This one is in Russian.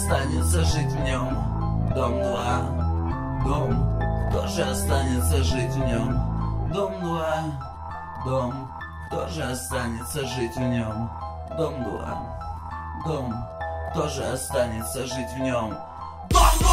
останется жить в нем? Дом 2. Дом. Кто же останется жить в нем? Дом 2. Дом. Кто же останется жить в нем? Дом 2. Дом. Кто же останется жить в нем? Дом 2!